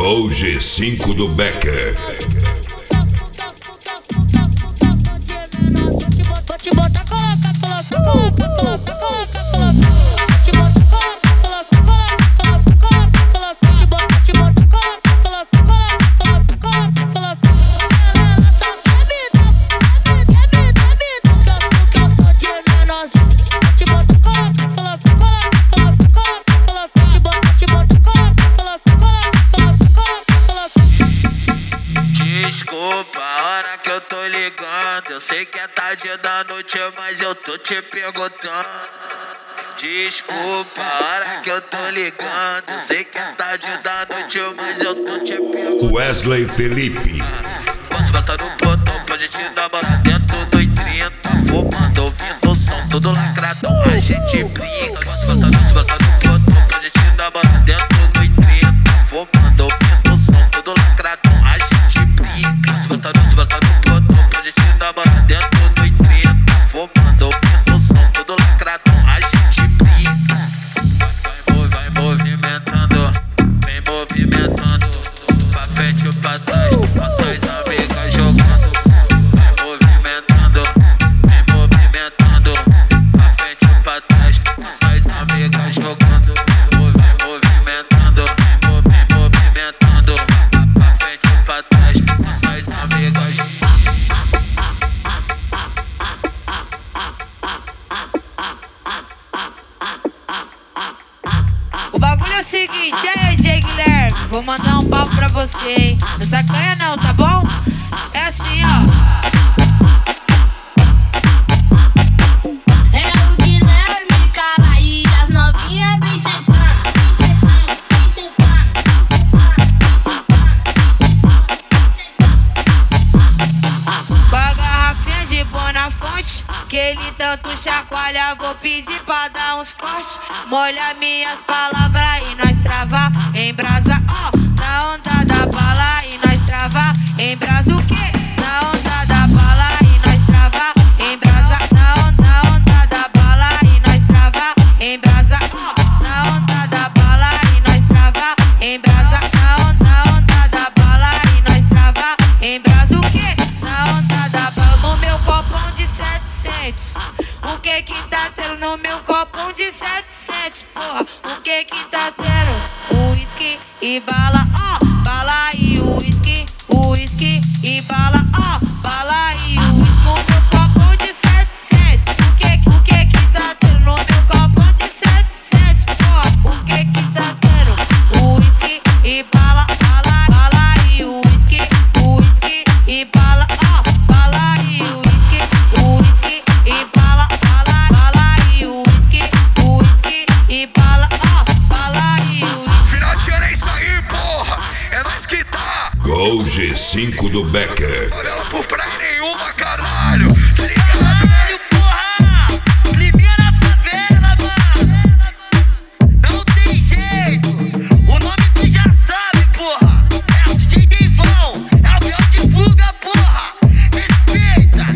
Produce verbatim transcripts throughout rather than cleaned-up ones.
Gol G cinco do Becker. Vou te botar, coloca, coloca, coloca, coloca, coloca, coloca. Vou te botar, coloca, coloca, coloca, coloca, coloca. Vou te botar, te botar, coloca, coloca, coloca, coloca, coloca. Ela só quer me dar, quer me dar, me dar. Que eu sou de menorzinho. Vou te botar, coloca, coloca, coloca, coloca, coloca. Vou te botar, te botar, coloca, coloca, coloca, coloca, coloca. Desculpa a hora que eu tô ligando. Eu sei que é tarde da noite, mas eu tô te perguntando. Desculpa a hora que eu tô ligando. Eu sei que é tarde da noite, mas eu tô te perguntando. Wesley Felipe. Posso botar no botão pra gente namorar dentro do trinta. Fumando, ouvindo o som, todo lacradão, a gente brinca. Posso botar, posso botar no botão pra gente namorar dentro do trinta. Fumando, ouvindo o som, todo lacradão, a gente brinca. Posso botar, posso botar no botão pra gente namorar dentro do trinta. Fumando, ouvindo o som, todo lacradão, a gente brinca. Vai, vai movimentando, vem movimentando. Pra frente ou pra trás, nossas amigas jogando. Vai movimentando, vem movimentando. Pra frente ou pra trás, nossas amigas jogando. Vai movimentando, vem movimentando. Pra frente ou pra trás, nossas amigas. O bagulho é o seguinte, é G Guilherme, vou mandar um papo pra você, hein? Não sacanha não, tá bom? É assim, ó. É o Guilherme, cara, e as novinhas vem sentando, vem sentando, vem sentando. Com a garrafinha de Bonafonte, que ele tanto chacoalha, vou pedir pra dar uns cortes. Molha minhas palavras e nós trava em brasa, ó. Na onda da bala e nós trava em brasa o quê? Na onda da bala e nós trava em brasa. Na onda, na onda da bala e nós trava em brasa, ó. Na onda da bala e nós trava em brasa. Na onda, na onda da bala e nós trava em brasa o quê? Na onda da bala no meu copão de setecentos. O que que tá tendo no meu copão de setecentos? Porra, o que que tá tendo? Uísque e bala, ó. Bala e uísque, uísque e bala, ó. Bala e uísque no meu copão de setecentos. O que que, o que que tá tendo no meu copão de setecentos? Porra, o que que tá tendo? Uísque e bala, bala, bala e uísque, uísque e bala, ó. Bala e uísque, uísque e bala, bala, bala e uísque, uísque e bala, ó. Bala e uísque. Final de ano é isso aí, porra! É nós que tá! Gol G cinco do Becker. Olha ela por praia nenhuma, caralho! Tá ligado? Velho, porra! Liminha na favela, mano! Não tem jeito! O nome tu já sabe, porra! É o D J Deivão! É o Bel de fuga, porra! Respeita!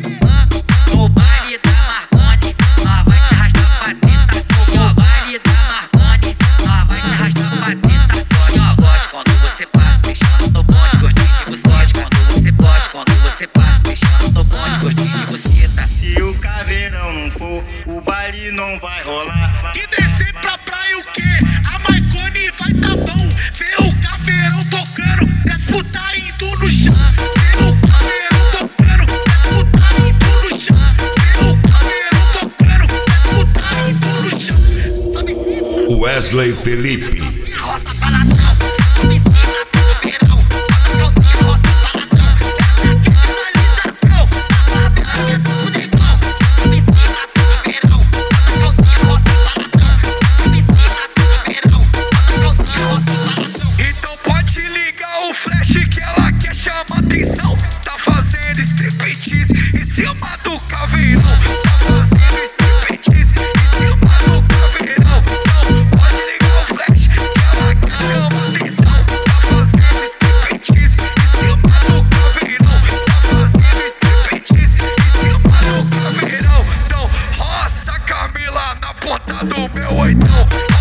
No baile da Marconi, nós vai te arrastar pra tentação. No baile da Marconi, nós vai te arrastar pra tentação. Eu gosto quando você passa deixando no bonde gostinho de você. Quando você pode, quando você passa deixando no bonde gostinho de você, tá? Se o caveirão não for, o baile não vai rolar. E descer pra praia o quê? A Marconi vai tá bom. Vê o caveirão tocando, as puta indo no chão. Vê o caveirão tocando, as puta indo no chão. Vê o caveirão tocando, as puta indo no chão. Sobe em cima, Wesley Felipe. roça baladão. Sobe em cima, caveirão. Bota calcinha, roça baladão. Ela quer finalização, a favela quer tudo Deivão. Sobe em cima, caveirão. Bota calcinha, roça baladão. Sobe em cima, caveirão. Bota calcinha, roça baladão. Então pode ligar o flash que ela quer chamar atenção. Tá fazendo striptease em cima do caveirão. Tá fazendo striptease em cima do caveirão. Então pode ligar o flash que ela quer chamar atenção. Tá fazendo striptease em cima do caveirão. Tá fazendo striptease em cima do caveirão. Então roça Camila na ponta do meu oitão.